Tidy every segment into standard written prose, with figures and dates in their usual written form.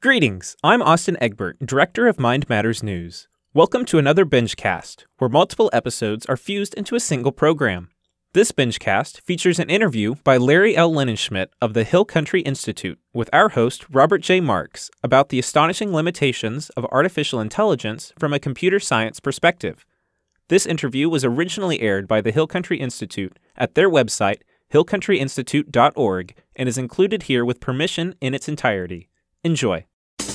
Greetings, I'm Austin Egbert, Director of Mind Matters News. Welcome to another BingeCast, where multiple episodes are fused into a single program. This BingeCast features an interview by Larry L. Linenschmidt of the Hill Country Institute with our host, Robert J. Marks, about the astonishing limitations of artificial intelligence from a computer science perspective. This interview was originally aired by the Hill Country Institute at their website, hillcountryinstitute.org, and is included here with permission in its entirety. Enjoy.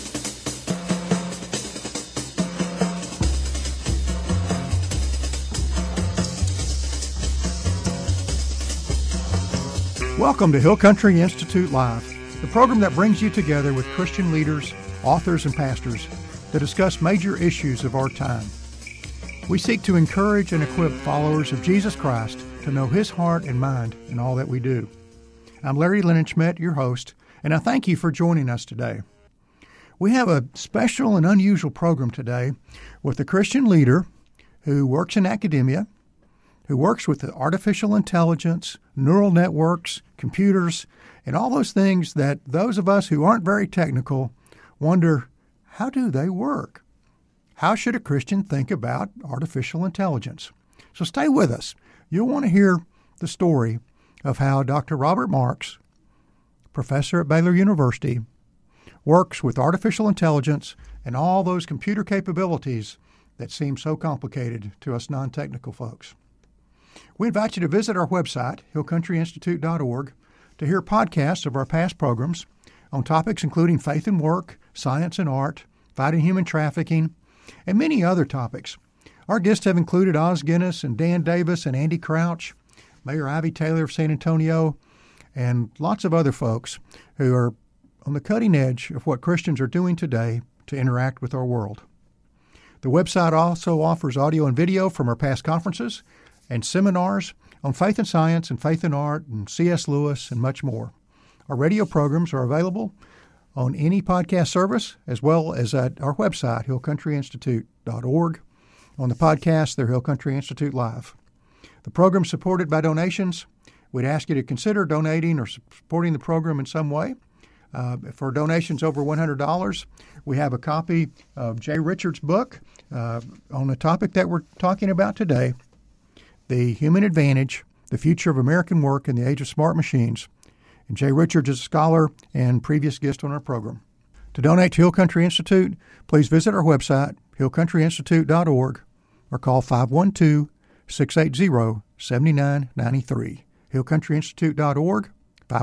Welcome to Hill Country Institute Live, the program that brings you together with Christian leaders, authors, and pastors to discuss major issues of our time. We seek to encourage and equip followers of Jesus Christ to know His heart and mind in all that we do. I'm Larry Linenschmidt, your host, and I thank you for joining us today. We have a special and unusual program today with a Christian leader who works in academia, who works with the artificial intelligence, neural networks, computers, and all those things that those of us who aren't very technical wonder, how do they work? How should a Christian think about artificial intelligence? So stay with us. You'll want to hear the story of how Dr. Robert Marks, professor at Baylor University, works with artificial intelligence and all those computer capabilities that seem so complicated to us non-technical folks. We invite you to visit our website, hillcountryinstitute.org, to hear podcasts of our past programs on topics including faith and work, science and art, fighting human trafficking, and many other topics. Our guests have included Os Guinness and Dan Davis and Andy Crouch, Mayor Ivy Taylor of San Antonio, and lots of other folks who are on the cutting edge of what Christians are doing today to interact with our world. The website also offers audio and video from our past conferences and seminars on faith and science and faith and art and C.S. Lewis and much more. Our radio programs are available on any podcast service as well as at our website, hillcountryinstitute.org. On the podcast, they're Hill Country Institute Live. The program is supported by donations. We'd ask you to consider donating or supporting the program in some way. For donations over $100, we have a copy of Jay Richards' book on the topic that we're talking about today, The Human Advantage, the Future of American Work in the Age of Smart Machines. And Jay Richards is a scholar and previous guest on our program. To donate to Hill Country Institute, please visit our website, hillcountryinstitute.org, or call 512-680-7993. hillcountryinstitute.org,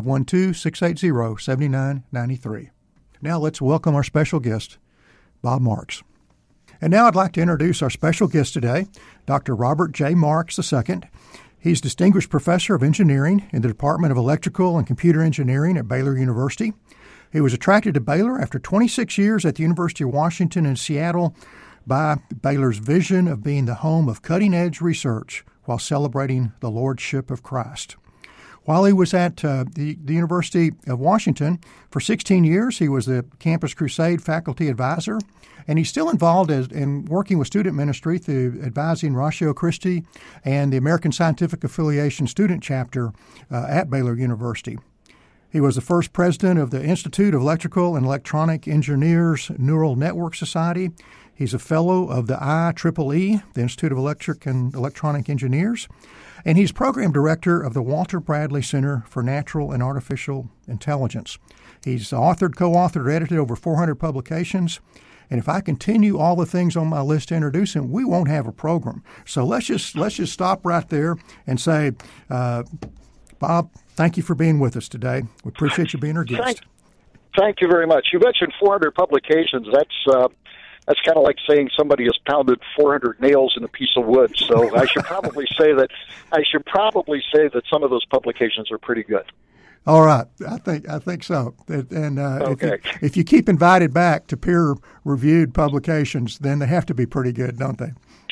512-680-7993. Now let's welcome our special guest, Bob Marks. And now I'd like to introduce our special guest today, Dr. Robert J. Marks II. He's Distinguished Professor of Engineering in the Department of Electrical and Computer Engineering at Baylor University. He was attracted to Baylor after 26 years at the University of Washington in Seattle by Baylor's vision of being the home of cutting-edge research while celebrating the Lordship of Christ. While he was at the University of Washington for 16 years, he was the Campus Crusade faculty advisor, and he's still involved in working with student ministry through advising Ratio Christi and the American Scientific Affiliation student chapter at Baylor University. He was the first president of the Institute of Electrical and Electronic Engineers Neural Network Society. He's a fellow of the IEEE, the Institute of Electric and Electronic Engineers, and he's program director of the Walter Bradley Center for Natural and Artificial Intelligence. He's authored, co-authored, or edited over 400 publications. And if I continue all the things on my list to introduce him, we won't have a program. So let's just stop right there and say, Bob, thank you for being with us today. We appreciate you being our guest. Thank you very much. You mentioned 400 publications. That's kind of like saying somebody has pounded 400 nails in a piece of wood. So I should probably say that some of those publications are pretty good. All right, I think so. And okay. if you keep invited back to peer-reviewed publications, then they have to be pretty good, don't they?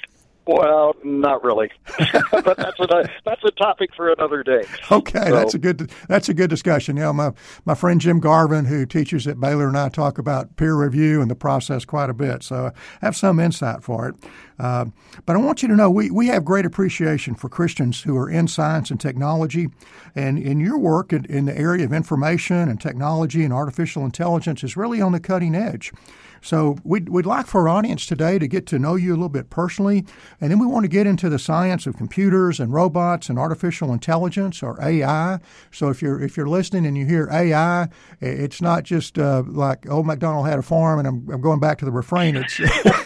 Well, not really, but that's a topic for another day. Okay, so, that's a good discussion. My friend Jim Garvin, who teaches at Baylor, and I talk about peer review and the process quite a bit, so I have some insight for it. But I want you to know we have great appreciation for Christians who are in science and technology, and in your work in the area of information and technology and artificial intelligence is really on the cutting edge. So we'd like for our audience today to get to know you a little bit personally, and then we want to get into the science of computers and robots and artificial intelligence, or AI. So if you're listening and you hear AI, it's not just like Old MacDonald had a farm, and I'm going back to the refrain. It's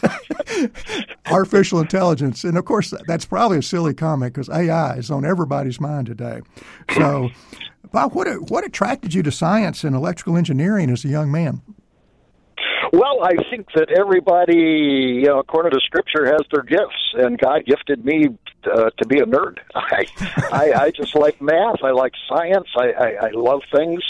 artificial intelligence, and of course that's probably a silly comment because AI is on everybody's mind today. So, Bob, what attracted you to science and electrical engineering as a young man? Well, I think that everybody, according to Scripture, has their gifts, and God gifted me to be a nerd. I just like math. I like science. I love things.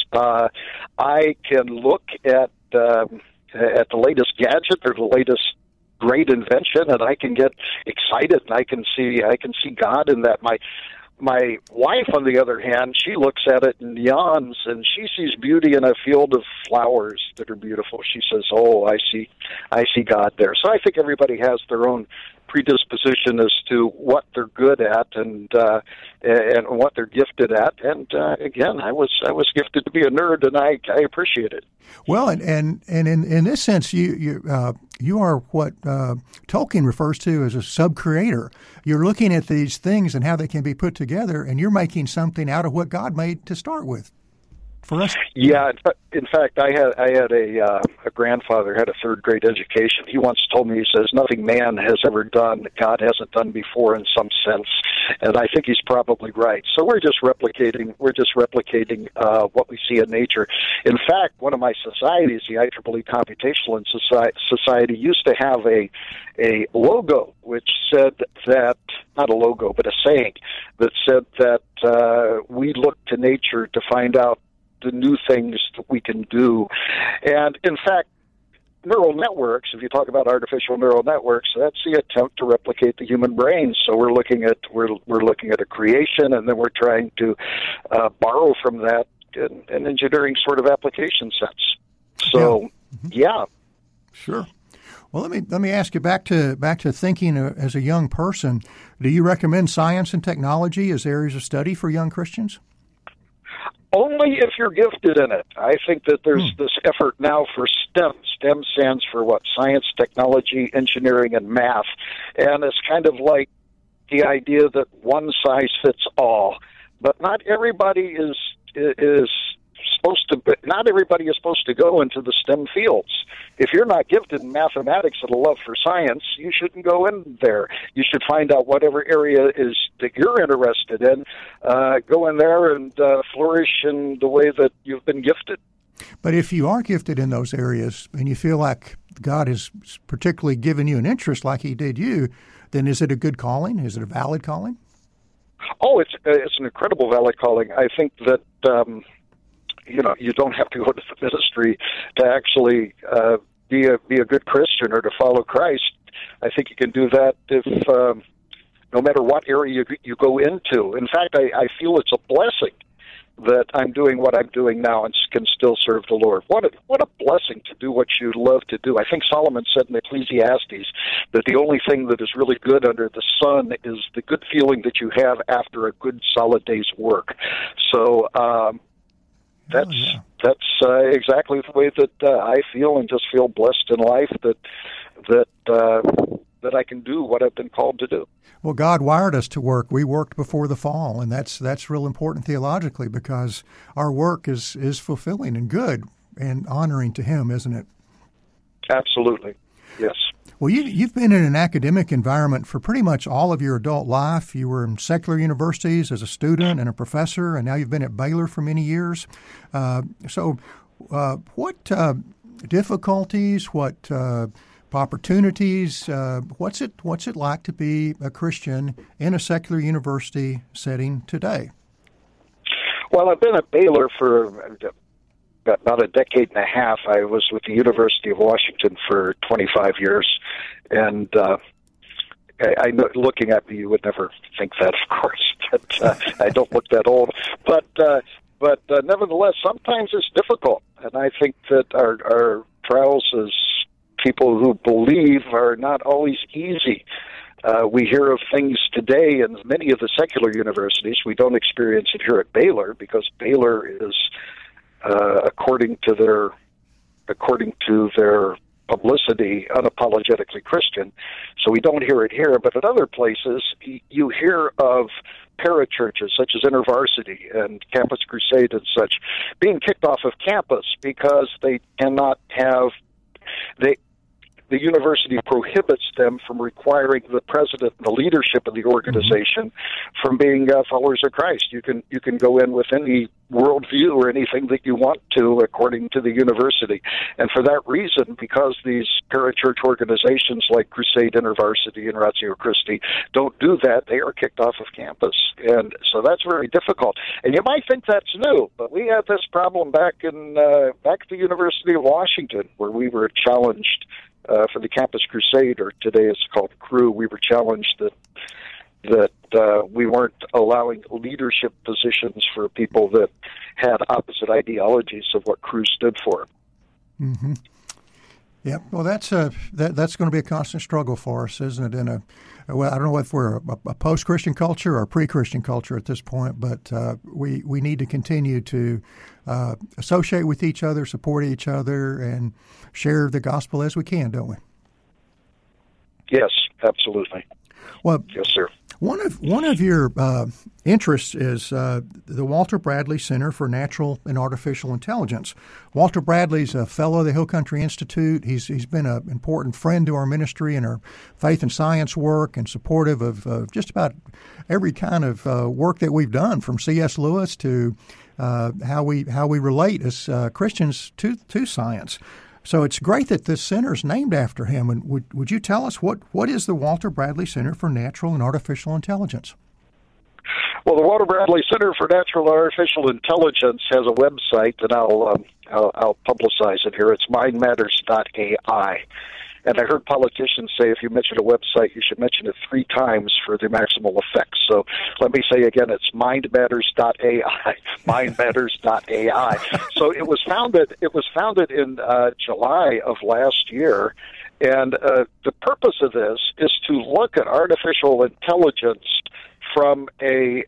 I can look at the latest gadget or the latest great invention, and I can get excited, and I can see God in that. My wife, on the other hand, she looks at it and yawns, and she sees beauty in a field of flowers that are beautiful. She says, "Oh, I see God there." So I think everybody has their own predisposition as to what they're good at and what they're gifted at. And again, I was gifted to be a nerd, and I appreciate it. Well, and in this sense, you are what Tolkien refers to as a sub-creator. You're looking at these things and how they can be put together, and you're making something out of what God made to start with. For us, yeah. In fact, I had a grandfather who had a third grade education. He once told me, he says, "Nothing man has ever done that God hasn't done before in some sense," and I think he's probably right. So we're just replicating what we see in nature. In fact, one of my societies, the IEEE Computational Society, used to have a logo which said that, not a logo, but a saying that said that we look to nature to find out the new things that we can do. And in fact, neural networks, if you talk about artificial neural networks, that's the attempt to replicate the human brain. So we're looking at a creation, and then we're trying to borrow from that in an engineering sort of application sense. So, yeah. Sure. Well, let me ask you back to thinking as a young person. Do you recommend science and technology as areas of study for young Christians? Only if you're gifted in it. I think that there's this effort now for STEM. STEM stands for what? Science, technology, engineering, and math. And it's kind of like the idea that one size fits all. But not everybody is supposed to go into the STEM fields. If you're not gifted in mathematics and a love for science, you shouldn't go in there. You should find out whatever area is that you're interested in, go in there and flourish in the way that you've been gifted. But if you are gifted in those areas and you feel like God has particularly given you an interest like he did you, then is it a good calling? Is it a valid calling? Oh, it's an incredible valid calling. I think that you don't have to go to the ministry to actually be a good Christian or to follow Christ. I think you can do that if no matter what area you go into. In fact, I feel it's a blessing that I'm doing what I'm doing now and can still serve the Lord. What a blessing to do what you love to do. I think Solomon said in Ecclesiastes that the only thing that is really good under the sun is the good feeling that you have after a good solid day's work. So that's exactly the way that I feel, and just feel blessed in life that I can do what I've been called to do. Well, God wired us to work. We worked before the fall, and that's real important theologically, because our work is fulfilling and good and honoring to Him, isn't it? Absolutely, yes. Well, you've been in an academic environment for pretty much all of your adult life. You were in secular universities as a student and a professor, and now you've been at Baylor for many years. So what difficulties, what opportunities, what's it like to be a Christian in a secular university setting today? Well, I've been at Baylor for about a decade and a half. I was with the University of Washington for 25 years, and I know, looking at me, you would never think that, of course. But I don't look that old. But nevertheless, sometimes it's difficult, and I think that our trials as people who believe are not always easy. We hear of things today in many of the secular universities. We don't experience it here at Baylor because Baylor is, according to their publicity, unapologetically Christian. So we don't hear it here. But at other places, you hear of parachurches such as InterVarsity and Campus Crusade and such being kicked off of campus because they cannot have the university prohibits them from requiring the president and the leadership of the organization from being followers of Christ. You can go in with any worldview or anything that you want to, according to the university. And for that reason, because these parachurch organizations like Crusade, InterVarsity, and Ratio Christi don't do that, they are kicked off of campus. And so that's very difficult. And you might think that's new, but we had this problem back at the University of Washington, where we were challenged for the Campus Crusade, or today it's called Cru. We were challenged that we weren't allowing leadership positions for people that had opposite ideologies of what Cru stood for. Mm-hmm. Yeah, well, that's going to be a constant struggle for us, isn't it? Well, I don't know if we're a post-Christian culture or a pre-Christian culture at this point, but we need to continue to associate with each other, support each other, and share the gospel as we can, don't we? Yes, absolutely. Well, yes, sir. One of your interests is the Walter Bradley Center for Natural and Artificial Intelligence. Walter Bradley's a fellow of the Hill Country Institute. He's been an important friend to our ministry and our faith and science work, and supportive of just about every kind of work that we've done, from C.S. Lewis to how we relate as Christians to science. So it's great that this center is named after him. And would you tell us what is the Walter Bradley Center for Natural and Artificial Intelligence? Well, the Walter Bradley Center for Natural and Artificial Intelligence has a website, and I'll publicize it here. It's mindmatters.ai. And I heard politicians say if you mention a website, you should mention it 3 times for the maximal effect. So let me say again, it's mindmatters.ai, mindmatters.ai. So it was founded in July of last year, and the purpose of this is to look at artificial intelligence from a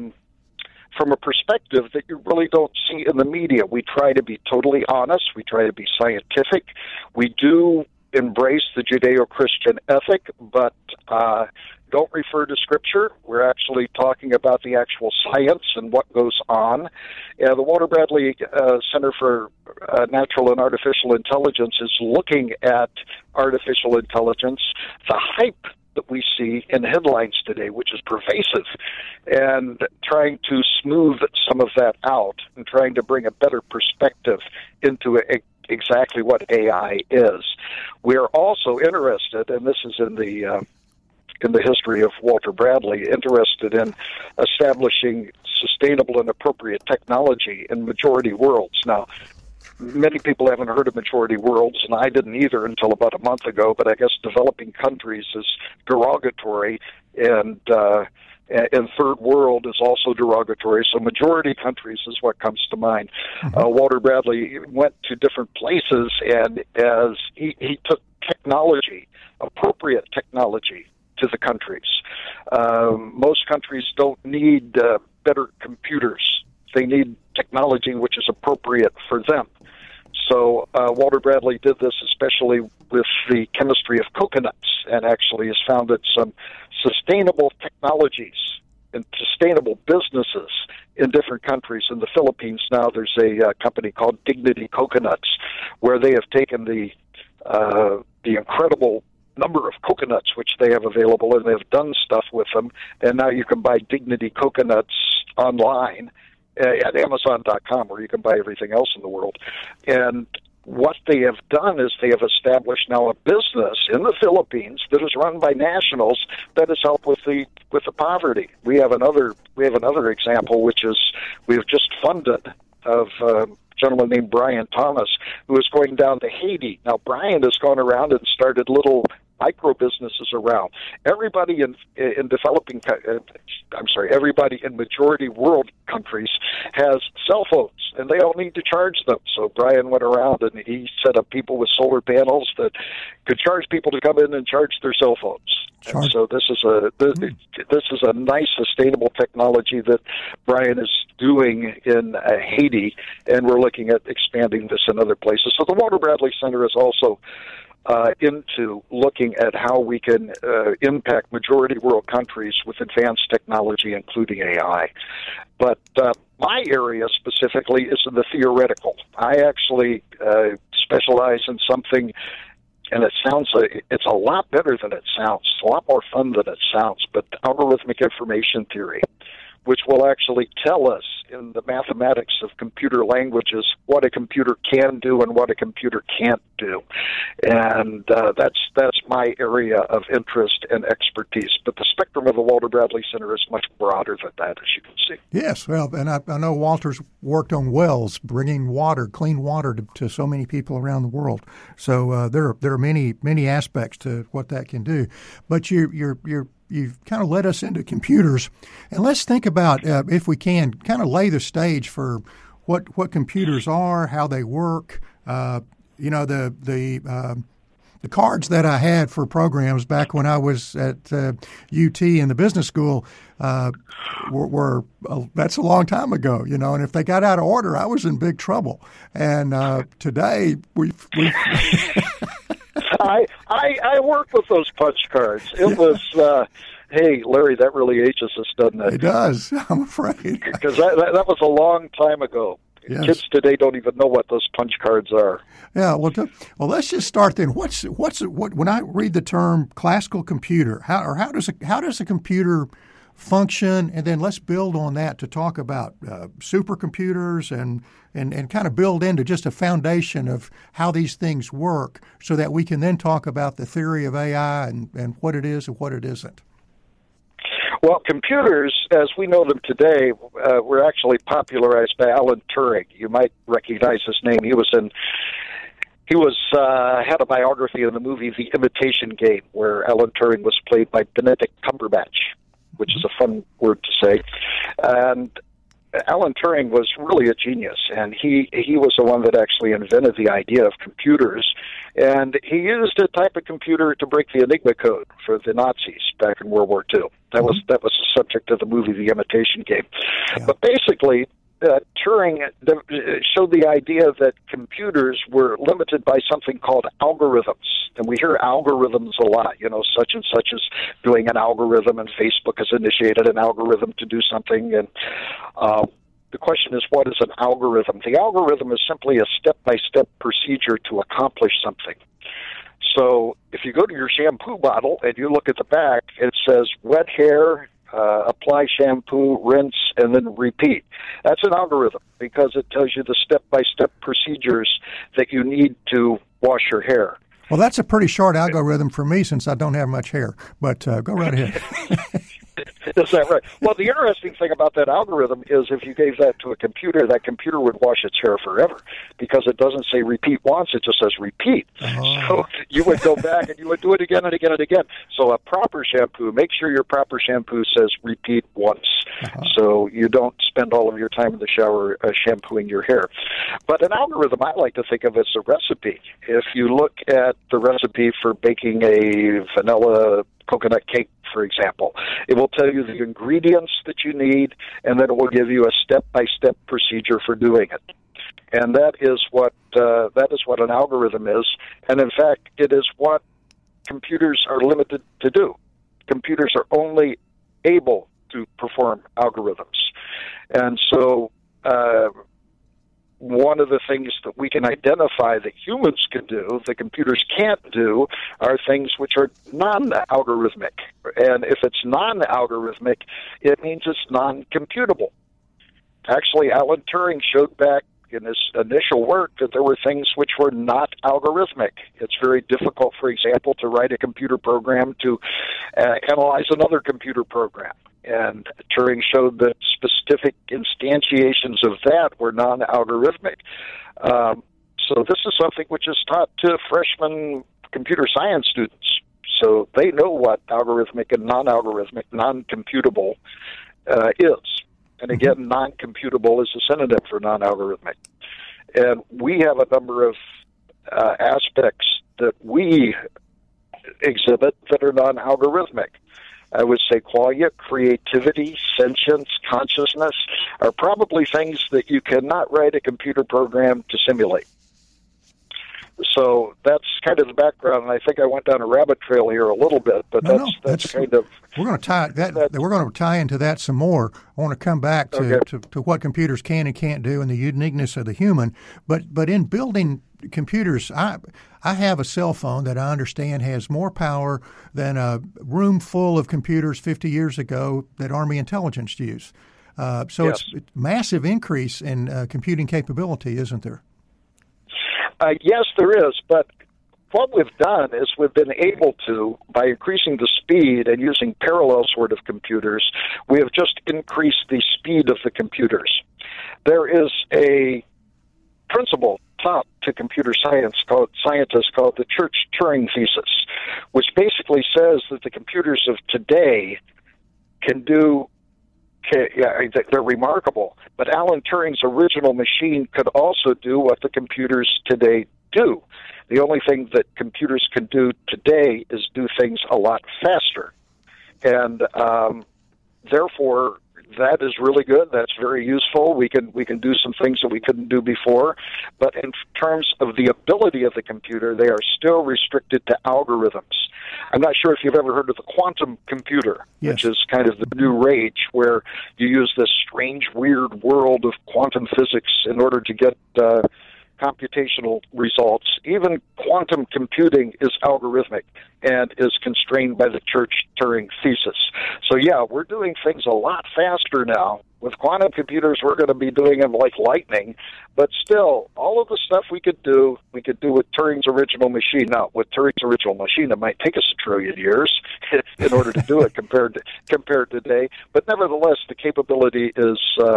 perspective that you really don't see in the media. We try to be totally honest. We try to be scientific. We do embrace the Judeo-Christian ethic, but don't refer to Scripture. We're actually talking about the actual science and what goes on. The Walter Bradley Center for Natural and Artificial Intelligence is looking at artificial intelligence, the hype that we see in headlines today, which is pervasive, and trying to smooth some of that out and trying to bring a better perspective into exactly what AI is. We are also interested, and this is in the history of Walter Bradley, interested in establishing sustainable and appropriate technology in majority worlds. Now, many people haven't heard of majority worlds, and I didn't either until about a month ago, but I guess developing countries is derogatory, and third world is also derogatory. So majority countries is what comes to mind. Walter Bradley went to different places, and as he took technology, appropriate technology, to the countries. Most countries don't need better computers. They need technology which is appropriate for them. So Walter Bradley did this especially with the chemistry of coconuts, and actually has founded some sustainable technologies and sustainable businesses in different countries. In the Philippines now, there's a company called Dignity Coconuts, where they have taken the incredible number of coconuts which they have available, and they've done stuff with them, and now you can buy Dignity Coconuts online at Amazon.com, where you can buy everything else in the world. And what they have done is they have established now a business in the Philippines that is run by nationals that has helped with the poverty. We have another example, which is we have just funded of a gentleman named Brian Thomas, who is going down to Haiti. Now, Brian has gone around and started little micro businesses around. Everybody in developing, everybody in majority world countries has cell phones, and they all need to charge them. So Brian went around and he set up people with solar panels that could charge people to come in and charge their cell phones. And so this is a nice sustainable technology that Brian is doing in Haiti, and we're looking at expanding this in other places. So the Walter Bradley Center is also into looking at how we can impact majority world countries with advanced technology, including AI. But my area specifically is in the theoretical. I actually specialize in something, and it's a lot better than it sounds. It's a lot more fun than it sounds, but algorithmic information theory, which will actually tell us in the mathematics of computer languages what a computer can do and what a computer can't do. And that's my area of interest and expertise. But the spectrum of the Walter Bradley Center is much broader than that, as you can see. Yes, well, and I know Walter's worked on wells, bringing water, clean water to so many people around the world. So there are many aspects to what that can do. But you've kind of led us into computers, and let's think about, if we can, kind of lay the stage for what computers are, how they work. The cards that I had for programs back when I was at UT in the business school were that's a long time ago, and if they got out of order, I was in big trouble. And today we've I worked with those punch cards. It was, hey, Larry, that really ages us, doesn't it? It does, I'm afraid. Because that was a long time ago. Yes. Kids today don't even know what those punch cards are. Yeah, well, let's just start then. What when I read the term classical computer, how does a computer function, and then let's build on that to talk about supercomputers and kind of build into just a foundation of how these things work so that we can then talk about the theory of AI and what it is and what it isn't. Well, computers, as we know them today, were actually popularized by Alan Turing. You might recognize his name. He had a biography in the movie The Imitation Game, where Alan Turing was played by Benedict Cumberbatch, which is a fun word to say. And Alan Turing was really a genius, and he was the one that actually invented the idea of computers, and he used a type of computer to break the Enigma code for the Nazis back in World War II. That was the subject of the movie The Imitation Game. Yeah. But basically, Turing showed the idea that computers were limited by something called algorithms. And we hear algorithms a lot, such and such is doing an algorithm, and Facebook has initiated an algorithm to do something. And the question is, what is an algorithm? The algorithm is simply a step-by-step procedure to accomplish something. So if you go to your shampoo bottle and you look at the back, it says wet hair, apply shampoo, rinse, and then repeat. That's an algorithm because it tells you the step-by-step procedures that you need to wash your hair. Well, that's a pretty short algorithm for me since I don't have much hair, but go right ahead. Is that right? Well, the interesting thing about that algorithm is if you gave that to a computer, that computer would wash its hair forever because it doesn't say repeat once, it just says repeat. Oh. So you would go back and you would do it again and again and again. So a proper shampoo, make sure your proper shampoo says repeat once. So you don't spend all of your time in the shower shampooing your hair. But an algorithm I like to think of as a recipe. If you look at the recipe for baking a vanilla coconut cake, for example, it will tell you the ingredients that you need, and then it will give you a step-by-step procedure for doing it. And that is what an algorithm is. And in fact, it is what computers are limited to do. Computers are only able to perform algorithms. And so one of the things that we can identify that humans can do, that computers can't do, are things which are non-algorithmic. And if it's non-algorithmic, it means it's non-computable. Actually, Alan Turing showed back in his initial work that there were things which were not algorithmic. It's very difficult, for example, to write a computer program to analyze another computer program. And Turing showed that specific instantiations of that were non-algorithmic. So this is something which is taught to freshman computer science students. so they know what algorithmic and non-algorithmic, non-computable is. And again, non-computable is a synonym for non-algorithmic. And we have a number of aspects that we exhibit that are non-algorithmic. I would say qualia, creativity, sentience, consciousness are probably things that you cannot write a computer program to simulate. So that's kind of the background, and I think I went down a rabbit trail here a little bit, but that's kind of we're going to tie into that some more. I want to come back to what computers can and can't do and the uniqueness of the human. But in building computers, I have a cell phone that I understand has more power than a room full of computers 50 years ago that Army intelligence used. So yes. It's a massive increase in computing capability, isn't there? Yes, there is, but what we've done is we've been able to, by increasing the speed and using parallel sort of computers, we have just increased the speed of the computers. There is a principle taught to computer scientists called the Church-Turing thesis, which basically says that the computers of today can do they're remarkable. But Alan Turing's original machine could also do what the computers today do. The only thing that computers can do today is do things a lot faster. And therefore, that is really good. That's very useful. We can do some things that we couldn't do before. But in terms of the ability of the computer, they are still restricted to algorithms. I'm not sure if you've ever heard of the quantum computer, yes, which is kind of the new rage, where you use this strange, weird world of quantum physics in order to get computational results. Even quantum computing is algorithmic and is constrained by the Church-Turing thesis. So yeah, we're doing things a lot faster now. With quantum computers, we're going to be doing them like lightning, but still, all of the stuff we could do with Turing's original machine. Now, with Turing's original machine, it might take us 1 trillion years in order to do it compared to today, but nevertheless, the capability is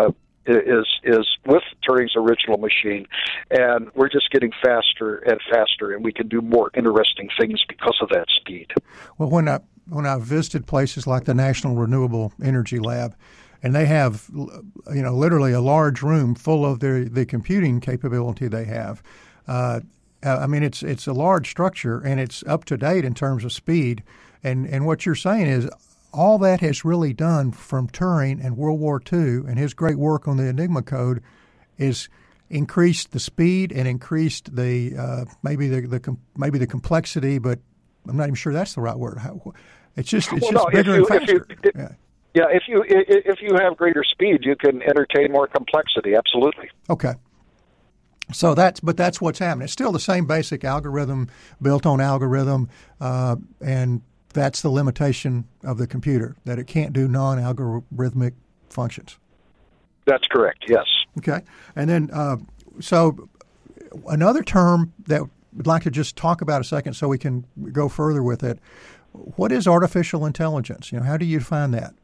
with Turing's original machine, and we're just getting faster and faster, and we can do more interesting things because of that speed. Well, when I visited places like the National Renewable Energy Lab, and they have, literally a large room full of the computing capability they have. I mean, it's a large structure, and it's up to date in terms of speed. And what you're saying is, all that has really done from Turing and World War II and his great work on the Enigma code is increased the speed and increased the maybe the complexity, but I'm not even sure that's the right word. It's just bigger and faster. Yeah, if you have greater speed, you can entertain more complexity. Absolutely. Okay. So that's what's happening. It's still the same basic algorithm built on algorithm, and that's the limitation of the computer, that it can't do non-algorithmic functions. That's correct, yes. Okay. And then, so another term that we'd like to just talk about a second so we can go further with it. What is artificial intelligence? How do you define that?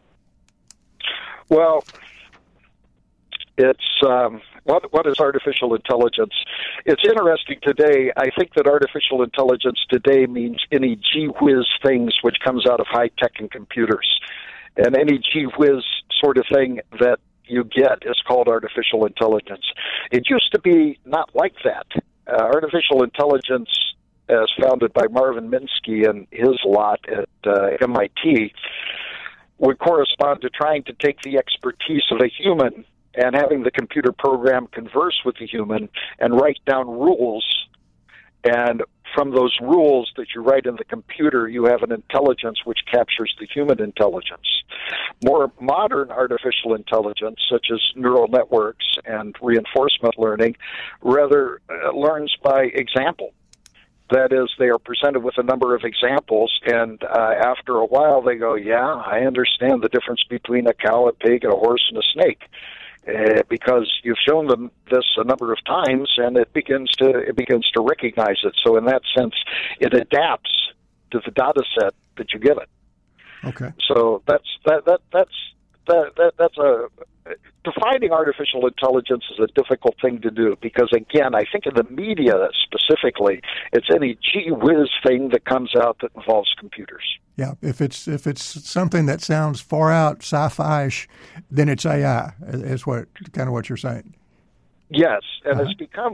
Well, it's what is artificial intelligence? It's interesting today. I think that artificial intelligence today means any gee whiz things which comes out of high tech and computers, and any gee whiz sort of thing that you get is called artificial intelligence. It used to be not like that. Artificial intelligence, as founded by Marvin Minsky and his lot at MIT, would correspond to trying to take the expertise of a human and having the computer program converse with the human and write down rules. And from those rules that you write in the computer, you have an intelligence which captures the human intelligence. More modern artificial intelligence, such as neural networks and reinforcement learning, rather learns by example. That is, they are presented with a number of examples, and after a while they go, yeah, I understand the difference between a cow, a pig, and a horse, and a snake. Because you've shown them this a number of times, and it begins to recognize it. So in that sense, it adapts to the data set that you give it. Okay. So that's defining artificial intelligence is a difficult thing to do because, again, I think in the media specifically, it's any gee whiz thing that comes out that involves computers. Yeah, if it's something that sounds far out sci-fi-ish, then it's AI. Is what you're saying. Yes, and it's become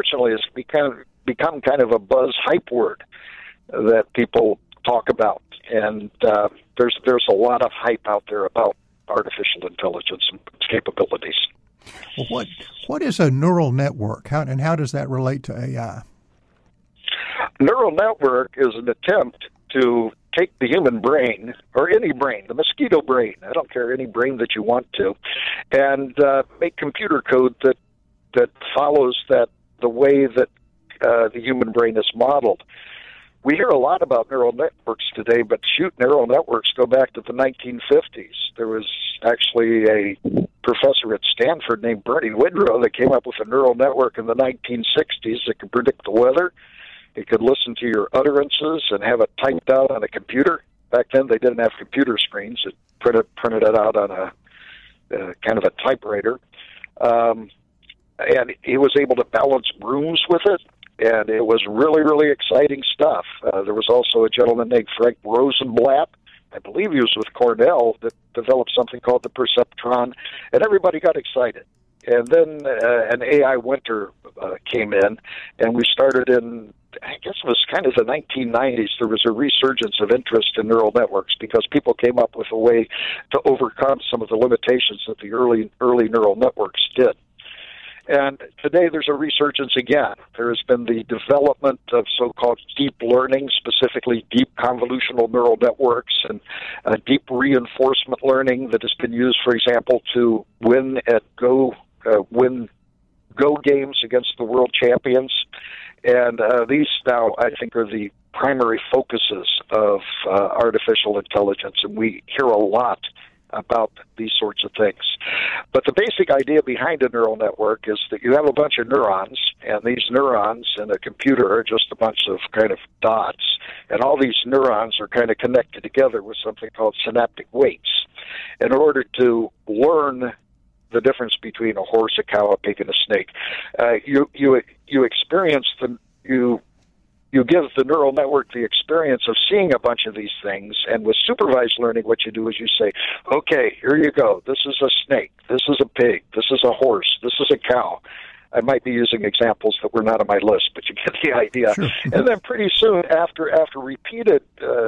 kind of a buzz hype word that people talk about, and there's a lot of hype out there about artificial intelligence and its capabilities. Well, what is a neural network? How does that relate to AI? Neural network is an attempt to take the human brain, or any brain, the mosquito brain, I don't care, any brain that you want to, and make computer code that follows the way that the human brain is modeled. We hear a lot about neural networks today, but neural networks go back to the 1950s. There was actually a professor at Stanford named Bernie Widrow that came up with a neural network in the 1960s that could predict the weather. It could listen to your utterances and have it typed out on a computer. Back then, they didn't have computer screens. It printed it out on a kind of a typewriter. And he was able to balance rooms with it. And it was really, really exciting stuff. There was also a gentleman named Frank Rosenblatt, I believe he was with Cornell, that developed something called the perceptron, and everybody got excited. And then an AI winter came in, and we started in, I guess it was kind of the 1990s, there was a resurgence of interest in neural networks because people came up with a way to overcome some of the limitations that the early neural networks did. And today there's a resurgence again. There has been the development of so-called deep learning, specifically deep convolutional neural networks, and deep reinforcement learning that has been used, for example, to win Go games against the world champions. And these now, I think, are the primary focuses of artificial intelligence, and we hear a lot about these sorts of things. But the basic idea behind a neural network is that you have a bunch of neurons, and these neurons in a computer are just a bunch of kind of dots, and all these neurons are kind of connected together with something called synaptic weights. In order to learn the difference between a horse, a cow, a pig, and a snake, you experience you give the neural network the experience of seeing a bunch of these things, and with supervised learning, what you do is you say, okay, here you go. This is a snake. This is a pig. This is a horse. This is a cow. I might be using examples that were not on my list, but you get the idea. Sure. And then pretty soon, after repeated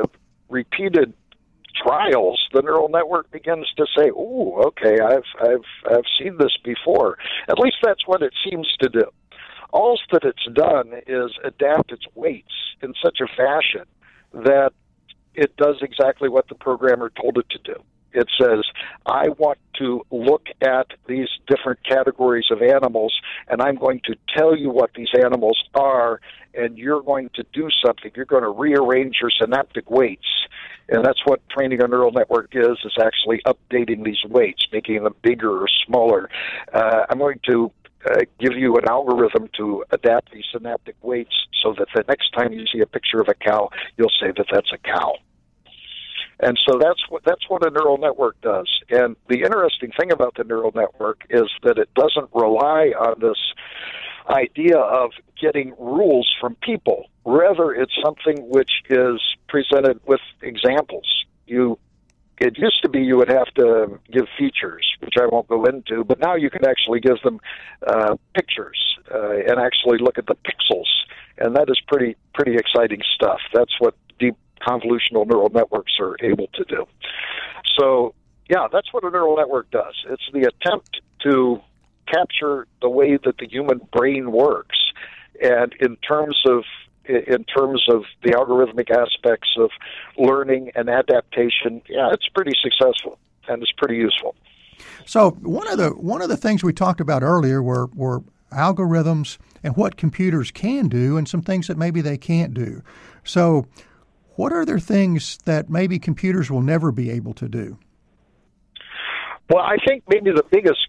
trials, the neural network begins to say, "Ooh, okay, I've seen this before." At least that's what it seems to do. All that it's done is adapt its weights in such a fashion that it does exactly what the programmer told it to do. It says, I want to look at these different categories of animals, and I'm going to tell you what these animals are, and you're going to do something. You're going to rearrange your synaptic weights. And that's what training a neural network is actually updating these weights, making them bigger or smaller. I'm going to give you an algorithm to adapt these synaptic weights so that the next time you see a picture of a cow, you'll say that that's a cow. And so that's what a neural network does. And the interesting thing about the neural network is that it doesn't rely on this idea of getting rules from people. Rather, it's something which is presented with examples. It used to be you would have to give features, which I won't go into, but now you can actually give them pictures and actually look at the pixels, and that is pretty exciting stuff. That's what deep convolutional neural networks are able to do. So, yeah, that's what a neural network does. It's the attempt to capture the way that the human brain works, and in terms of the algorithmic aspects of learning and adaptation, yeah, it's pretty successful and it's pretty useful. So one of the things we talked about earlier were algorithms and what computers can do and some things that maybe they can't do. So what are there things that maybe computers will never be able to do? Well, I think maybe the biggest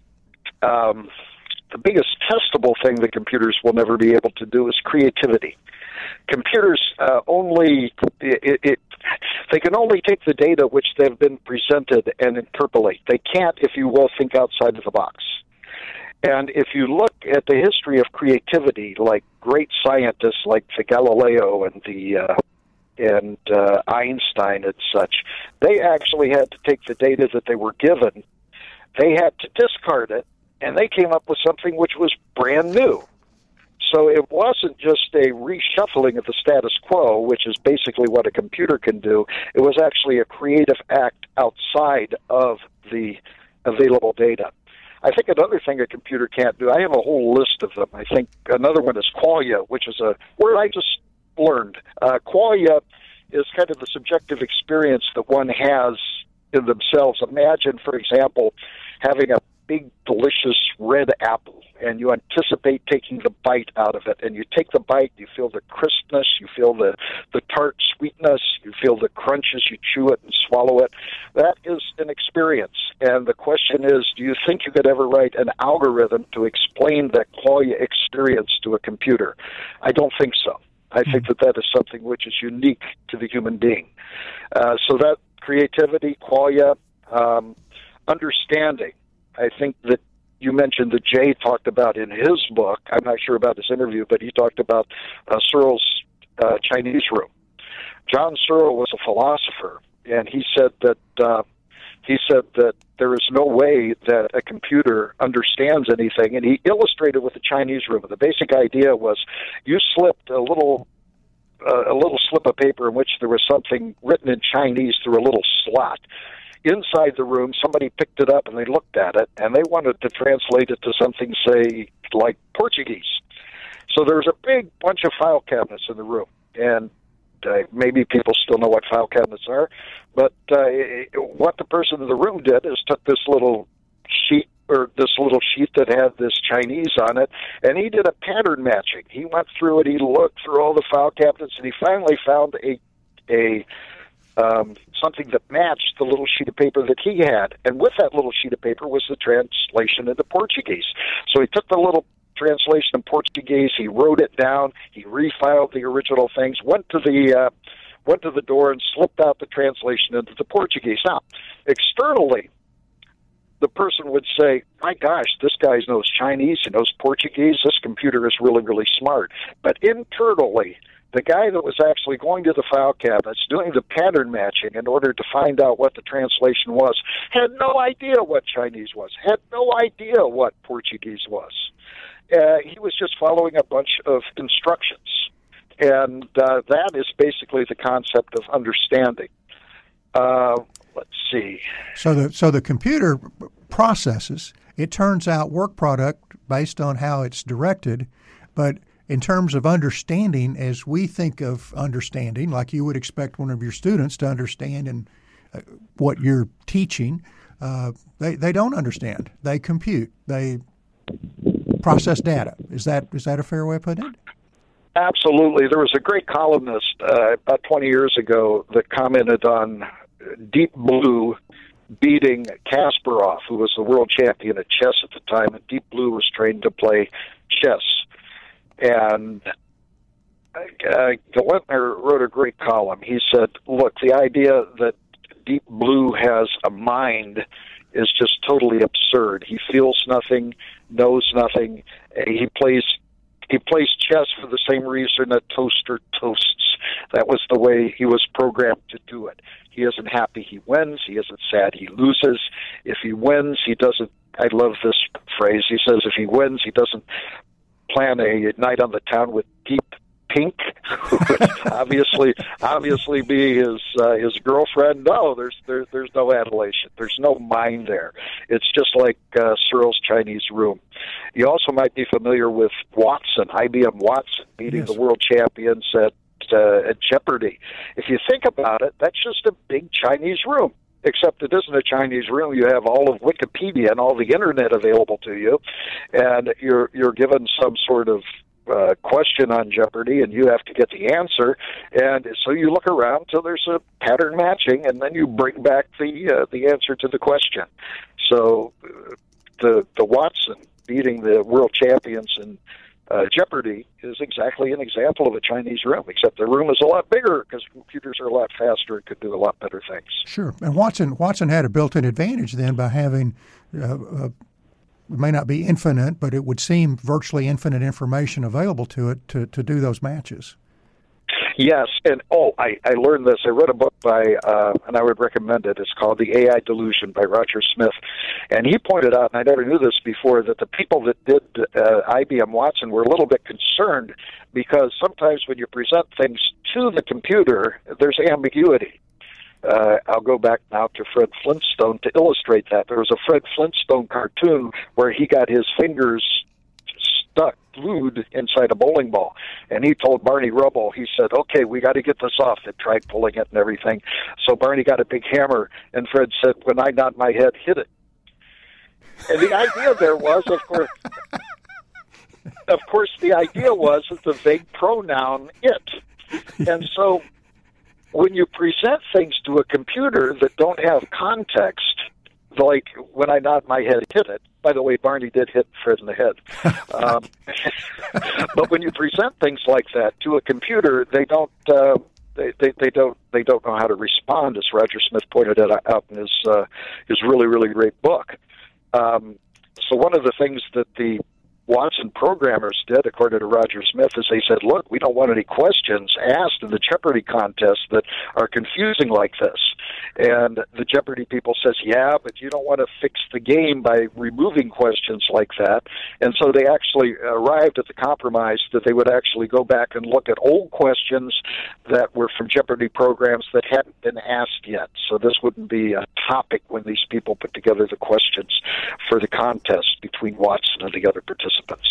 testable thing that computers will never be able to do is creativity. Computers They can only take the data which they've been presented and interpolate. They can't, if you will, think outside of the box. And if you look at the history of creativity, like great scientists like the Galileo and Einstein and such, they actually had to take the data that they were given, they had to discard it, and they came up with something which was brand new. So it wasn't just a reshuffling of the status quo, which is basically what a computer can do. It was actually a creative act outside of the available data. I think another thing a computer can't do, I have a whole list of them. I think another one is qualia, which is a word I just learned. Qualia is kind of the subjective experience that one has in themselves. Imagine, for example, having a big, delicious red apple, and you anticipate taking the bite out of it. And you take the bite, you feel the crispness, you feel the tart sweetness, you feel the crunch as you chew it and swallow it. That is an experience. And the question is, do you think you could ever write an algorithm to explain that qualia experience to a computer? I don't think so. I think that is something which is unique to the human being. So that creativity, qualia, understanding. I think that you mentioned that Jay talked about in his book. I'm not sure about his interview, but he talked about Searle's Chinese room. John Searle was a philosopher, and he said that there is no way that a computer understands anything, and he illustrated with the Chinese room. The basic idea was you slipped a little slip of paper in which there was something written in Chinese through a little slot. Inside the room, somebody picked it up and they looked at it, and they wanted to translate it to something, say, like Portuguese. So there was a big bunch of file cabinets in the room, and maybe people still know what file cabinets are, but what the person in the room did is took this little sheet that had this Chinese on it, and he did a pattern matching. He went through it, he looked through all the file cabinets, and he finally found something that matched the little sheet of paper that he had. And with that little sheet of paper was the translation into Portuguese. So he took the little translation in Portuguese, he wrote it down, he refiled the original things, went to the door and slipped out the translation into the Portuguese. Now, externally, the person would say, my gosh, this guy knows Chinese, he knows Portuguese, this computer is really, really smart. But internally, the guy that was actually going to the file cabinets, doing the pattern matching in order to find out what the translation was, had no idea what Chinese was, had no idea what Portuguese was. He was just following a bunch of instructions. And that is basically the concept of understanding. Let's see. So the computer processes, it turns out work product based on how it's directed, but in terms of understanding, as we think of understanding, like you would expect one of your students to understand and what you're teaching, they don't understand. They compute. They process data. Is that a fair way of putting it? Absolutely. There was a great columnist about 20 years ago that commented on Deep Blue beating Kasparov, who was the world champion at chess at the time, and Deep Blue was trained to play chess. And Gelentner wrote a great column. He said, look, the idea that Deep Blue has a mind is just totally absurd. He feels nothing, knows nothing. He plays chess for the same reason a toaster toasts. That was the way he was programmed to do it. He isn't happy, he wins. He isn't sad, he loses. If he wins, he doesn't, I love this phrase, he says if he wins, he doesn't plan a night on the town with Deep Pink, who would obviously be his girlfriend. No, there's no adulation. There's no mind there. It's just like Searle's Chinese room. You also might be familiar with Watson, IBM Watson, beating the world champions at Jeopardy. If you think about it, that's just a big Chinese room. Except it isn't a Chinese room. You have all of Wikipedia and all the internet available to you, and you're given some sort of question on Jeopardy, and you have to get the answer. And so you look around till there's a pattern matching, and then you bring back the answer to the question. So the Watson beating the world champions in Jeopardy is exactly an example of a Chinese room, except the room is a lot bigger because computers are a lot faster and could do a lot better things. Sure. And Watson had a built-in advantage then by having, it may not be infinite, but it would seem virtually infinite information available to it to do those matches. Yes, and I learned this. I read a book by, and I would recommend it. It's called The AI Delusion by Roger Smith. And he pointed out, and I never knew this before, that the people that did IBM Watson were a little bit concerned because sometimes when you present things to the computer, there's ambiguity. I'll go back now to Fred Flintstone to illustrate that. There was a Fred Flintstone cartoon where he got his fingers glued inside a bowling ball. And he told Barney Rubble, he said, okay, we got to get this off. They tried pulling it and everything. So Barney got a big hammer, and Fred said, when I nod my head, hit it. And the idea there was, of course, the idea was that the vague pronoun it. And so when you present things to a computer that don't have context, like when I nod my head, hit it. By the way, Barney did hit Fred in the head. But when you present things like that to a computer, they don't know how to respond, as Roger Smith pointed out in his really, really great book. So one of the things that the Watson programmers did, according to Roger Smith, is they said, look, we don't want any questions asked in the Jeopardy contest that are confusing like this. And the Jeopardy people says, yeah, but you don't want to fix the game by removing questions like that. And so they actually arrived at the compromise that they would actually go back and look at old questions that were from Jeopardy programs that hadn't been asked yet. So this wouldn't be a topic when these people put together the questions for the contest between Watson and the other participants.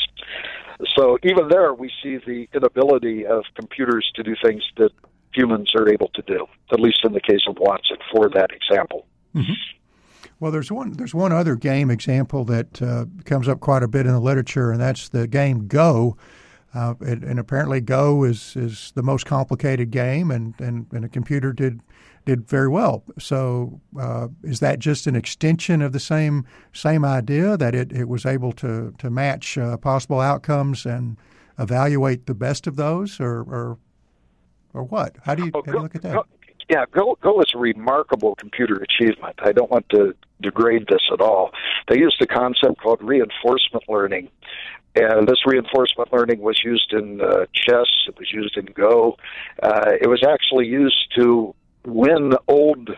So even there, we see the inability of computers to do things that humans are able to do, at least in the case of Watson, for that example. Mm-hmm. Well, there's one other game example that comes up quite a bit in the literature, and that's the game Go. And apparently Go is the most complicated game, and a computer did very well. So is that just an extension of the same idea, that it was able to match possible outcomes and evaluate the best of those, or what? How do you look at that? Go is a remarkable computer achievement. I don't want to degrade this at all. They used a concept called reinforcement learning. And this reinforcement learning was used in chess. It was used in Go. It was actually used to win old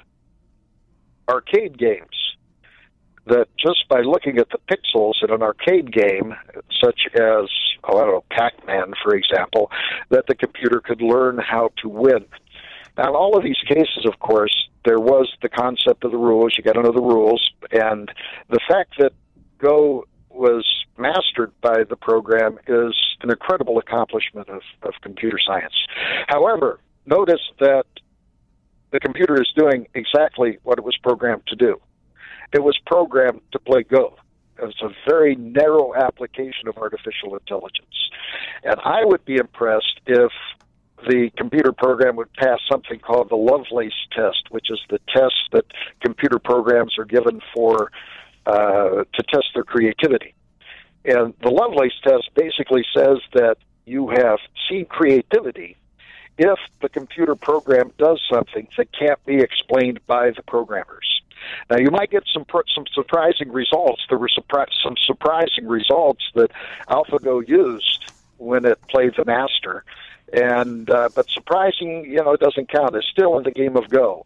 arcade games. That just by looking at the pixels in an arcade game, such as, Pac-Man, for example, that the computer could learn how to win. Now, in all of these cases, of course, there was the concept of the rules. You got to know the rules. And the fact that Go was mastered by the program is an incredible accomplishment of computer science. However, notice that the computer is doing exactly what it was programmed to do. It was programmed to play Go. It's a very narrow application of artificial intelligence. And I would be impressed if the computer program would pass something called the Lovelace test, which is the test that computer programs are given for to test their creativity. And the Lovelace test basically says that you have seen creativity if the computer program does something that can't be explained by the programmers. Now, you might get some surprising results. There were some surprising results that AlphaGo used when it played the master. And but surprising, it doesn't count. It's still in the game of Go.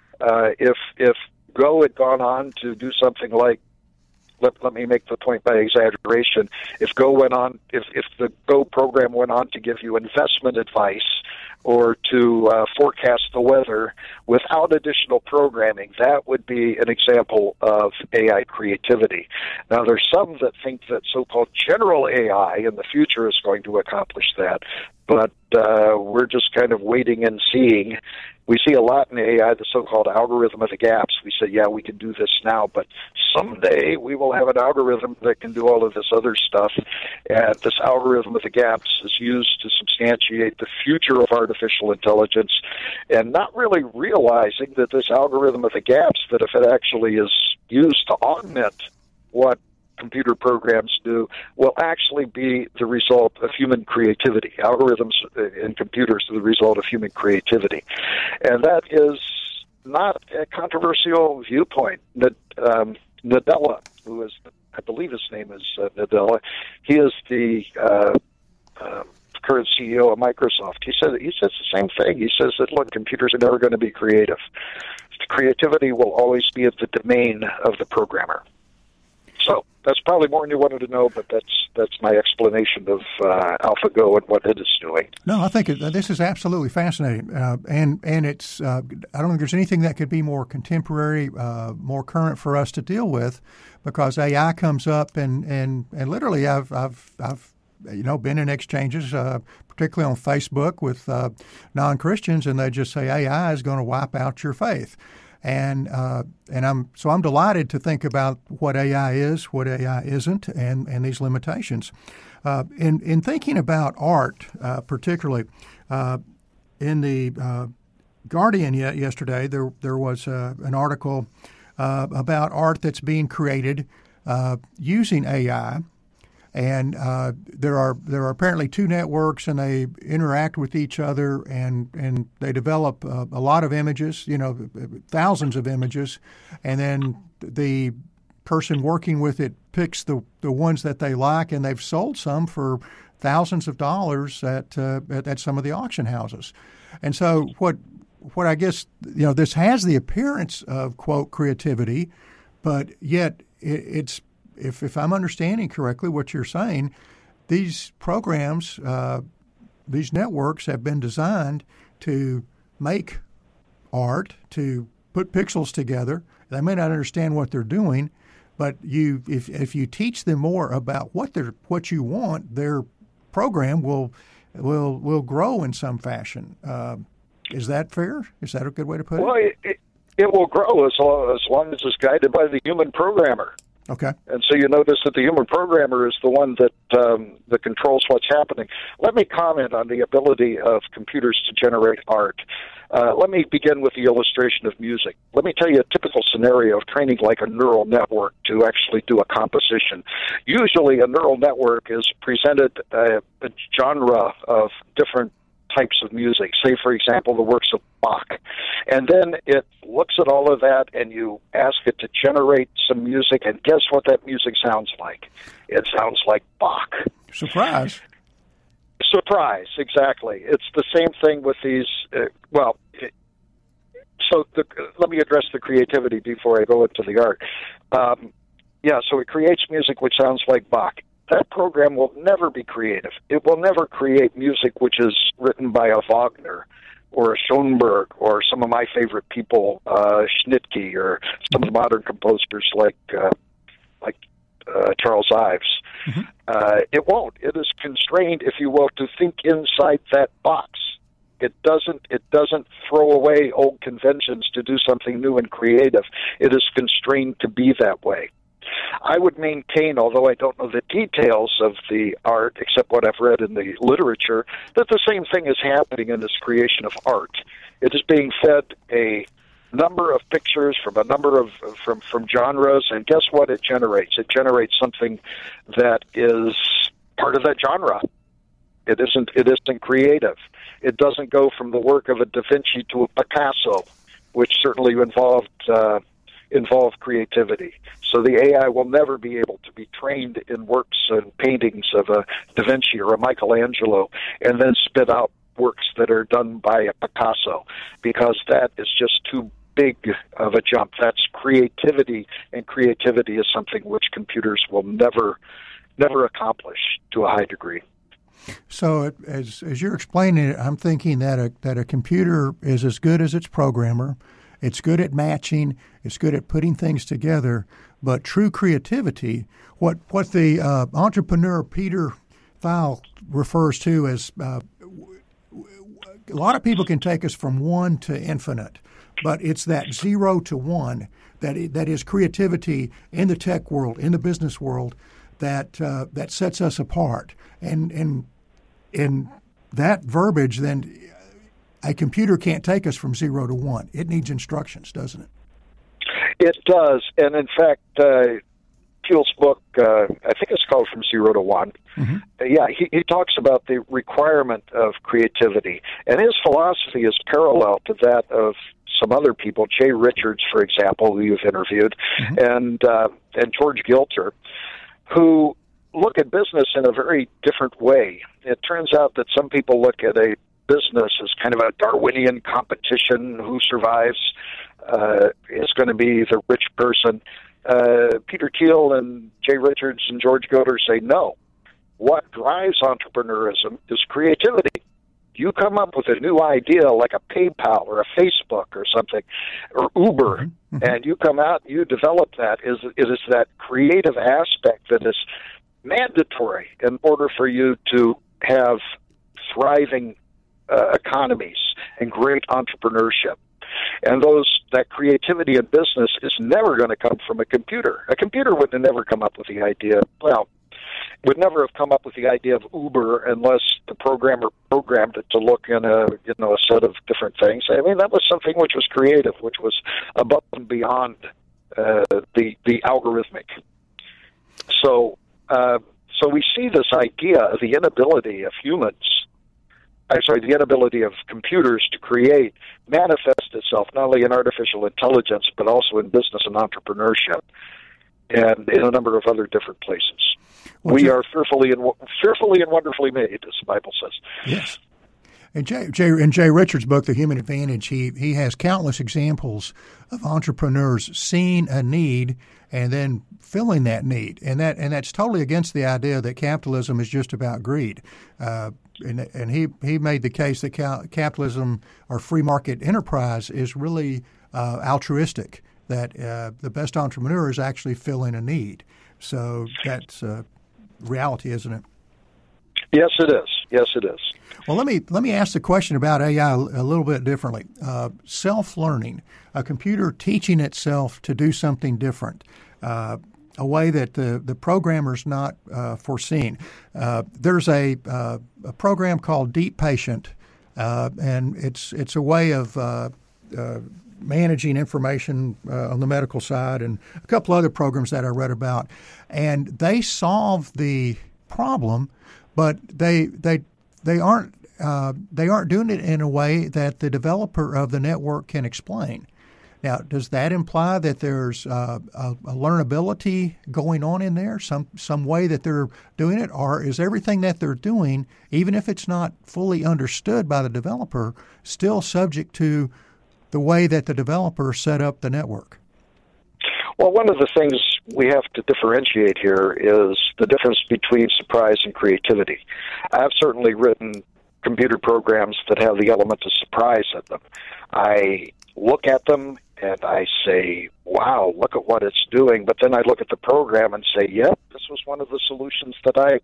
If Go had gone on to do something like, let me make the point by exaggeration. If the Go program went on to give you investment advice or to forecast the weather without additional programming, that would be an example of AI creativity. Now, there's some that think that so-called general AI in the future is going to accomplish that, but we're just kind of waiting and seeing. We see a lot in AI, the so-called algorithm of the gaps. We say, yeah, we can do this now, but someday we will have an algorithm that can do all of this other stuff. And this algorithm of the gaps is used to substantiate the future of artificial intelligence, and not really realizing that this algorithm of the gaps, that if it actually is used to augment what computer programs do will actually be the result of human creativity. Algorithms in computers are the result of human creativity. And that is not a controversial viewpoint. Nadella, who is, I believe his name is Nadella, he is the current CEO of Microsoft. He says the same thing. He says that, look, computers are never going to be creative. Creativity will always be of the domain of the programmer. So that's probably more than you wanted to know, but that's my explanation of AlphaGo and what it is doing. No, I think this is absolutely fascinating, and it's I don't think there's anything that could be more contemporary, more current for us to deal with, because AI comes up and literally I've been in exchanges, particularly on Facebook with non-Christians, and they just say AI is going to wipe out your faith. And I'm delighted to think about what AI is, what AI isn't, and these limitations. In thinking about art, particularly in the Guardian yesterday, there was an article about art that's being created using AI. And there are apparently two networks, and they interact with each other, and they develop a lot of images, thousands of images, and then the person working with it picks the ones that they like, and they've sold some for thousands of dollars at some of the auction houses. And so what I guess this has the appearance of, quote, creativity, but yet it's if I'm understanding correctly what you're saying, these programs, these networks have been designed to make art, to put pixels together. They may not understand what they're doing, but if you teach them more about what you want, their program will grow in some fashion. Is that fair? Is that a good way to put it? Well, it will grow as long as it's guided by the human programmer. Okay. And so you notice that the human programmer is the one that controls what's happening. Let me comment on the ability of computers to generate art. Let me begin with the illustration of music. Let me tell you a typical scenario of training like a neural network to actually do a composition. Usually a neural network is presented a genre of different types of music, say, for example, the works of Bach. And then it looks at all of that, and you ask it to generate some music, and guess what that music sounds like? It sounds like Bach. Surprise. Surprise, exactly. It's the same thing with these, let me address the creativity before I go into the art. So it creates music which sounds like Bach. That program will never be creative. It will never create music which is written by a Wagner or a Schoenberg or some of my favorite people, Schnittke, or some of the modern composers like Charles Ives. Mm-hmm. It won't. It is constrained, if you will, to think inside that box. It doesn't throw away old conventions to do something new and creative. It is constrained to be that way. I would maintain, although I don't know the details of the art, except what I've read in the literature, that the same thing is happening in this creation of art. It is being fed a number of pictures from a number of from genres, and guess what it generates? It generates something that is part of that genre. It isn't creative. It doesn't go from the work of a Da Vinci to a Picasso, which certainly involved creativity. So the AI will never be able to be trained in works and paintings of a Da Vinci or a Michelangelo and then spit out works that are done by a Picasso, because that is just too big of a jump. That's creativity, and creativity is something which computers will never accomplish to a high degree. So as you're explaining it, I'm thinking that a computer is as good as its programmer. It's good at matching. It's good at putting things together. But true creativity, what the entrepreneur Peter Thiel refers to as a lot of people can take us from 1 to infinite, but it's that 0 to 1 that is creativity in the tech world, in the business world, that sets us apart. And in that verbiage, then a computer can't take us from 0 to 1. It needs instructions, doesn't it? It does. And in fact, Thiel's book, I think it's called From Zero to One. He talks about the requirement of creativity, and his philosophy is parallel to that of some other people, Jay Richards, for example, who you've interviewed, and George Gilter, who look at business in a very different way. It turns out that some people look at a business as kind of a Darwinian competition. Who survives is going to be the rich person. Peter Thiel and Jay Richards and George Gilter say no. What drives entrepreneurism is creativity. You come up with a new idea like a PayPal or a Facebook or something, or Uber, and you come out, you develop that. It is that creative aspect that is mandatory in order for you to have thriving economies and great entrepreneurship. And that creativity in business is never going to come from a computer. A computer would have never come up with the idea, would never have come up with the idea of Uber unless the programmer programmed it to look in a set of different things. I mean, that was something which was creative, which was above and beyond the algorithmic. So we see this idea of the inability of the inability of computers to create manifest itself not only in artificial intelligence, but also in business and entrepreneurship, and in a number of other different places. We are fearfully and wonderfully made, as the Bible says. Yes. In Jay Richards' book, The Human Advantage, he has countless examples of entrepreneurs seeing a need and then filling that need, and that's totally against the idea that capitalism is just about greed. And he made the case that capitalism or free market enterprise is really altruistic, that the best entrepreneur is actually filling a need. So that's reality, isn't it? Yes, it is. Yes, it is. Well, let me ask the question about AI a little bit differently. Self-learning, a computer teaching itself to do something different, a way that the programmer's not foreseen. There's a program called Deep Patient, and it's a way of managing information on the medical side, and a couple other programs that I read about, and they solve the problem, but they aren't doing it in a way that the developer of the network can explain. Now, does that imply that there's a learnability going on in there, some way that they're doing it, or is everything that they're doing, even if it's not fully understood by the developer, still subject to the way that the developer set up the network? Well, one of the things we have to differentiate here is the difference between surprise and creativity. I've certainly written computer programs that have the element of surprise in them. I look at them and I say, wow, look at what it's doing. But then I look at the program and say, yep, this was one of the solutions that I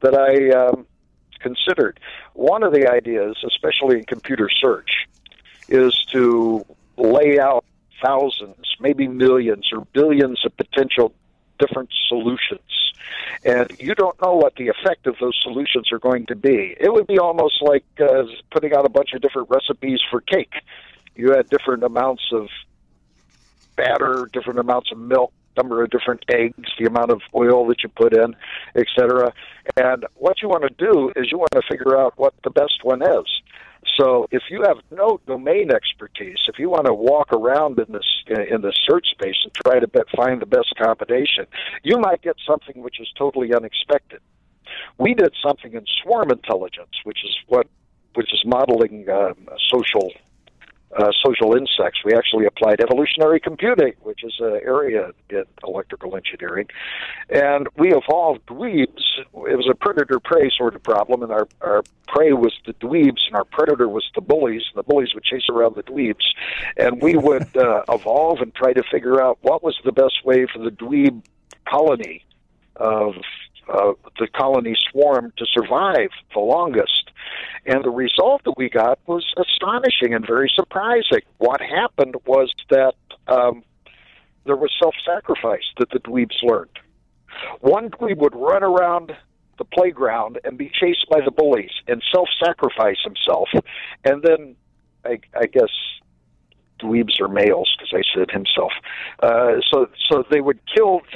considered. One of the ideas, especially in computer search, is to lay out thousands, maybe millions or billions of potential different solutions. And you don't know what the effect of those solutions are going to be. It would be almost like putting out a bunch of different recipes for cake. You had different amounts of batter, different amounts of milk, number of different eggs, the amount of oil that you put in, etc. And what you want to do is you want to figure out what the best one is. So if you have no domain expertise, if you want to walk around in this search space and try to find the best combination, you might get something which is totally unexpected. We did something in swarm intelligence, which is modeling social insects. We actually applied evolutionary computing, which is an area in electrical engineering, and we evolved dweebs. It was a predator-prey sort of problem, and our prey was the dweebs, and our predator was the bullies, and the bullies would chase around the dweebs, and we would evolve and try to figure out what was the best way for the dweeb colony of the colony swarm to survive the longest. And the result that we got was astonishing and very surprising. What happened was that there was self-sacrifice that the dweebs learned. One dweeb would run around the playground and be chased by the bullies and self-sacrifice himself. And then, I guess, dweebs are males, because I said himself. So they would kill the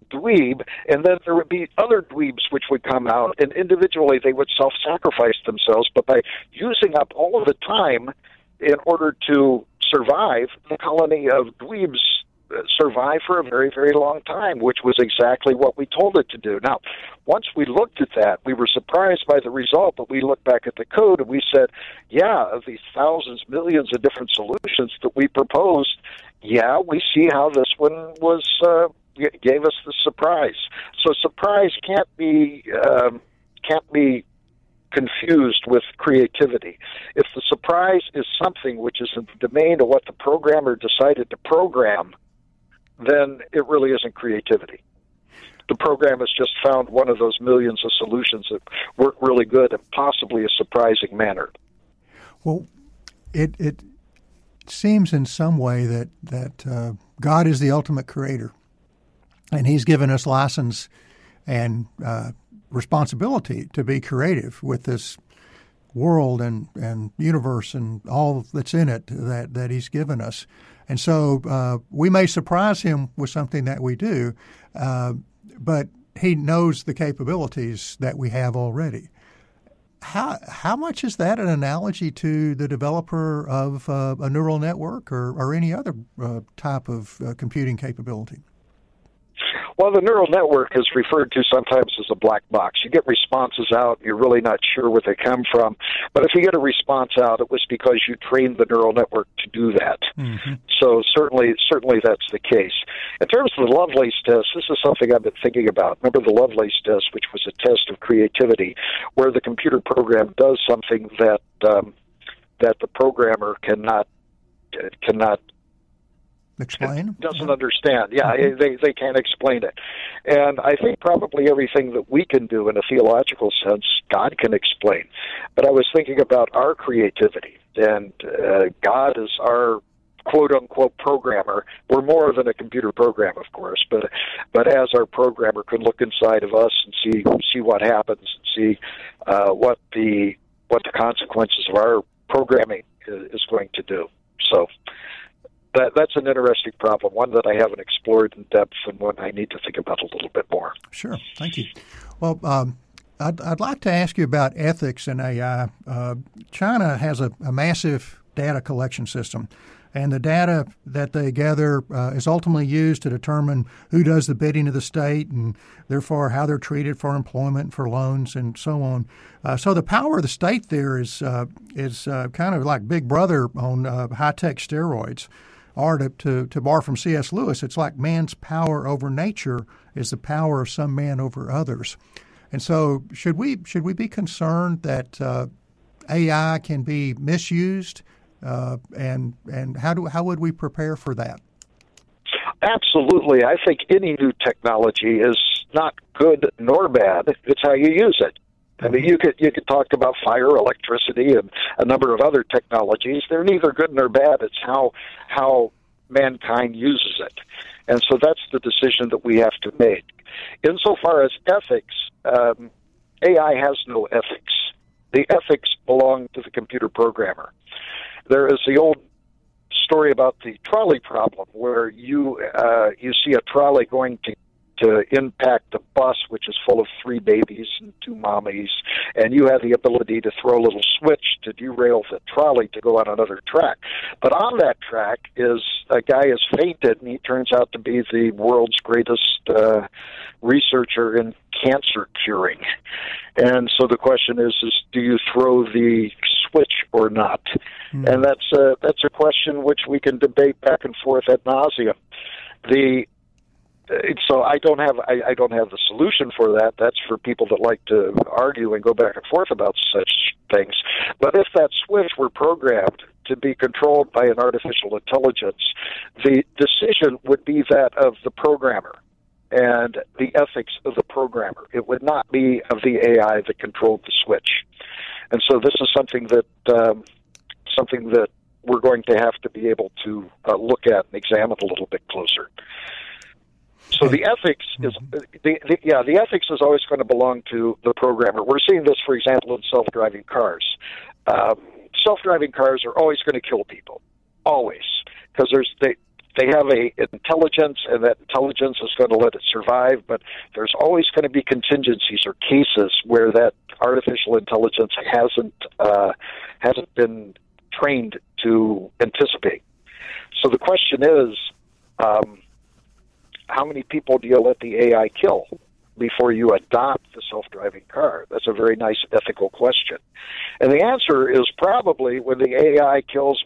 dweeb, and then there would be other dweebs which would come out, and individually they would self-sacrifice themselves, but by using up all of the time in order to survive, the colony of dweebs survived for a very, very long time, which was exactly what we told it to do. Now, once we looked at that, we were surprised by the result, but we looked back at the code and we said, yeah, of these thousands, millions of different solutions that we proposed, yeah, we see how this one was gave us the surprise. So surprise can't be confused with creativity. If the surprise is something which is in the domain of what the programmer decided to program, then it really isn't creativity. The program has just found one of those millions of solutions that work really good in possibly a surprising manner. Well, it seems in some way that God is the ultimate creator, and He's given us license and responsibility to be creative with this world and universe and all that's in it that He's given us. And so we may surprise Him with something that we do, but He knows the capabilities that we have already. How much is that an analogy to the developer of a neural network or any other type of computing capability? Well, the neural network is referred to sometimes as a black box. You get responses out, you're really not sure where they come from. But if you get a response out, it was because you trained the neural network to do that. Mm-hmm. So certainly that's the case. In terms of the Lovelace test, this is something I've been thinking about. Remember the Lovelace test, which was a test of creativity, where the computer program does something that the programmer cannot explain? Doesn't understand. Yeah, they can't explain it. And I think probably everything that we can do in a theological sense, God can explain. But I was thinking about our creativity, and God is our quote-unquote programmer. We're more than a computer program, of course, but as our programmer can look inside of us and see what happens, and see what the consequences of our programming is going to do. So that's an interesting problem, one that I haven't explored in depth and one I need to think about a little bit more. Sure. Thank you. Well, I'd like to ask you about ethics in AI. China has a massive data collection system, and the data that they gather is ultimately used to determine who does the bidding of the state and therefore how they're treated for employment, for loans, and so on. So the power of the state there is kind of like Big Brother on high-tech steroids. Or to borrow from C.S. Lewis, it's like man's power over nature is the power of some man over others. And so should we be concerned that AI can be misused, and how would we prepare for that? Absolutely. I think any new technology is not good nor bad. It's how you use it. I mean, you could talk about fire, electricity, and a number of other technologies. They're neither good nor bad. It's how mankind uses it. And so that's the decision that we have to make. Insofar as ethics, AI has no ethics. The ethics belong to the computer programmer. There is the old story about the trolley problem, where you see a trolley going to impact a bus which is full of 3 babies and 2 mommies, and you have the ability to throw a little switch to derail the trolley to go on another track. But on that track is a guy has fainted, and he turns out to be the world's greatest researcher in cancer curing. And so the question is do you throw the switch or not? And that's a question which we can debate back and forth ad nauseum. So I don't have the solution for that. That's for people that like to argue and go back and forth about such things. But if that switch were programmed to be controlled by an artificial intelligence, the decision would be that of the programmer and the ethics of the programmer. It would not be of the AI that controlled the switch. And so this is something that we're going to have to be able to look at and examine a little bit closer. So the ethics is the ethics is always going to belong to the programmer. We're seeing this, for example, in self-driving cars. Self-driving cars are always going to kill people, always, because they have a intelligence, and that intelligence is going to let it survive, but there's always going to be contingencies or cases where that artificial intelligence hasn't been trained to anticipate. So the question is, how many people do you let the AI kill before you adopt the self-driving car? That's a very nice ethical question. And the answer is probably when the AI kills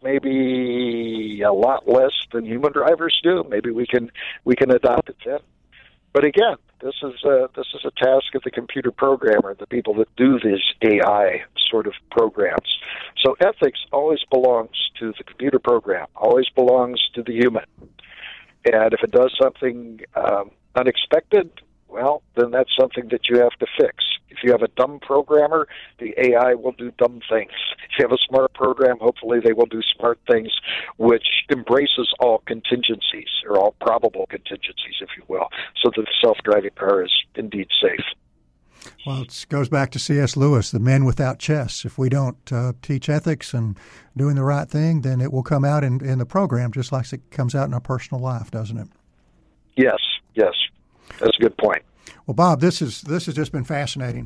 maybe a lot less than human drivers do. Maybe we can adopt it then. But again, this is a task of the computer programmer, the people that do these AI sort of programs. So ethics always belongs to the computer program, always belongs to the human. And if it does something unexpected, well, then that's something that you have to fix. If you have a dumb programmer, the AI will do dumb things. If you have a smart program, hopefully they will do smart things, which embraces all contingencies, or all probable contingencies, if you will, so that the self-driving car is indeed safe. Well, it goes back to C.S. Lewis, the men without chests. If we don't teach ethics and doing the right thing, then it will come out in the program just like it comes out in our personal life, doesn't it? Yes. That's a good point. Well, Bob, this has just been fascinating.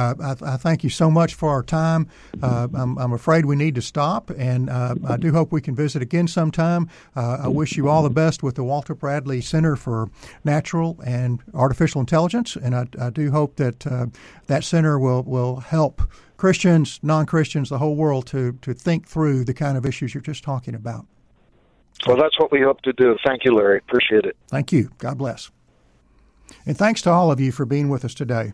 I thank you so much for our time. I'm afraid we need to stop, and I do hope we can visit again sometime. I wish you all the best with the Walter Bradley Center for Natural and Artificial Intelligence, and I do hope that that center will help Christians, non-Christians, the whole world to think through the kind of issues you're just talking about. Well, that's what we hope to do. Thank you, Larry. Appreciate it. Thank you. God bless. And thanks to all of you for being with us today.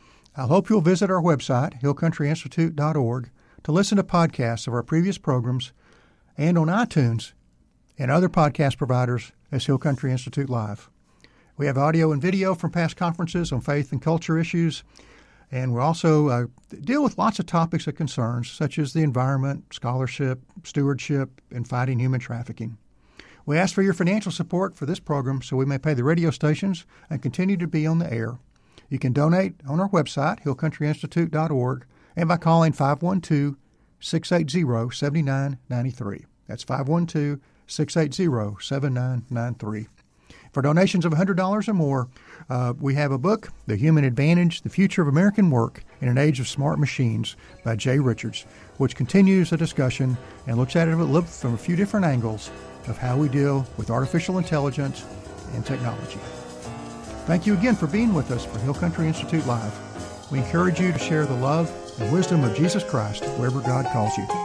I hope you'll visit our website, hillcountryinstitute.org, to listen to podcasts of our previous programs, and on iTunes and other podcast providers as Hill Country Institute Live. We have audio and video from past conferences on faith and culture issues, and we also deal with lots of topics of concerns, such as the environment, scholarship, stewardship, and fighting human trafficking. We ask for your financial support for this program so we may pay the radio stations and continue to be on the air. You can donate on our website, hillcountryinstitute.org, and by calling 512-680-7993. That's 512-680-7993. For donations of $100 or more, we have a book, The Human Advantage, The Future of American Work in an Age of Smart Machines by Jay Richards, which continues a discussion and looks at it from a few different angles of how we deal with artificial intelligence and technology. Thank you again for being with us for Hill Country Institute Live. We encourage you to share the love and wisdom of Jesus Christ wherever God calls you.